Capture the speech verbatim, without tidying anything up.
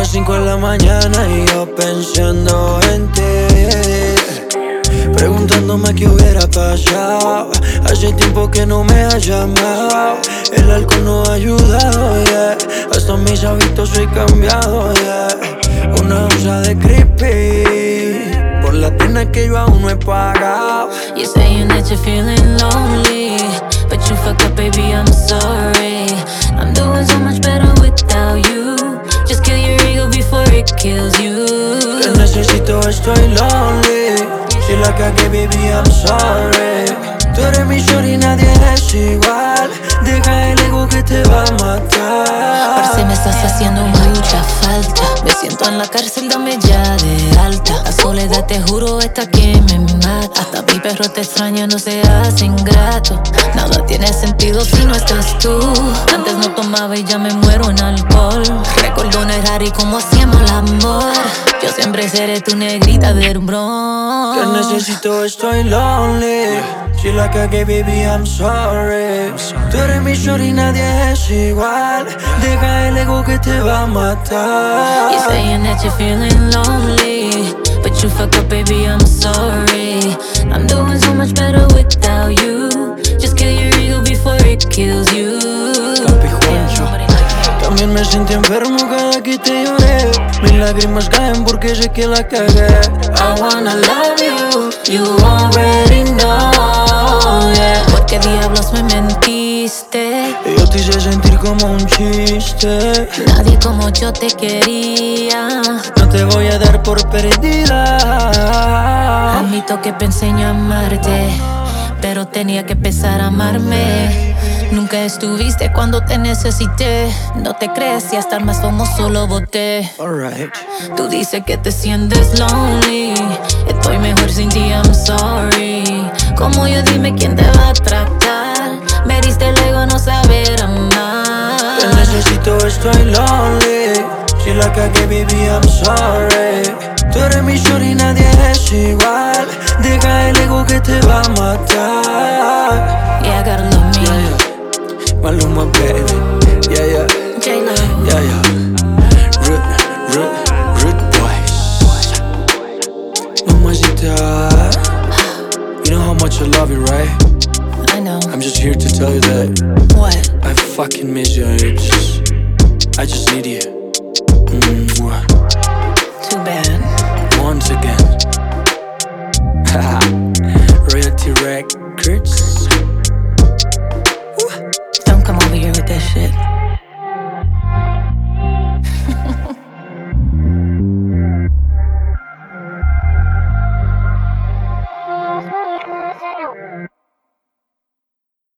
las cinco de la mañana y yo pensando en ti, preguntándome qué hubiera pasado. Hace tiempo que no me has llamado. El alcohol no ha ayudado, yeah. Hasta mis hábitos he cambiado, yeah. Una onza de creepy por la pena que yo aún no he pagado. You're saying that you're feeling lonely, but you fucked up, baby, I'm sorry. I'm doing so much better without you. Just kill your ego before it kills you. Te necesito, estoy lonely. Si la cagué, baby, I'm sorry. Tú eres mi shorty, nadie es igual. Deja el ego que te va a matar. Parce, me estás haciendo mucha falta. Me siento en la cárcel, dame ya de alta. La soledad, te juro, está que me mata. Hasta mi perro te extraña, no seas ingrato. Nada tiene sentido si no estás tú. Antes no tomaba y ya me muero en alcohol. Recuerdo no errar y cómo hacíamos el amor. Yo siempre seré tu negrita del Bronx. Te necesito, estoy lonely. Si la cagué, baby, I'm sorry. Tú eres mi shorty, nadie es igual. Deja el ego que te va a matar. You're saying that you're feeling lonely, but you fucked up, baby, I'm sorry. I'm doing so much better without you. Just kill your ego before it kills you. Papi Juancho. También me sentí enfermo cada que te lloré. Mis lágrimas caen porque sé que la cagué. I wanna love you, you already know, yeah. ¿Por qué diablos me mentiste? Yo te hice sentir como un chiste. Nadie como yo te quería. No te voy a dar por perdida. Admito que pensé en amarte, pero tenía que empezar a amarme. Nunca estuviste cuando te necesité. No te crees y hasta el más famoso lo boté. Alright. Tú dices que te sientes lonely. Estoy mejor sin ti, I'm sorry. Como yo, dime quién te va a tratar. Me diste el ego, no saber amar. Te necesito, estoy lonely. Si la cagué, baby, I'm sorry. Tú eres mi shorty, nadie es igual. Deja el ego que te va a matar. Yeah, I gotta love me. Yeah, yeah. Maluma, baby. Yeah, yeah. J-Lo. Yeah, yeah. Rude, rude, rude boys. Mamacita. You know how much I love you, right? I know. I'm just here to tell you that What? I fucking miss you. I just, I just need you. Mwah. Too bad. Once again. Royalty Records.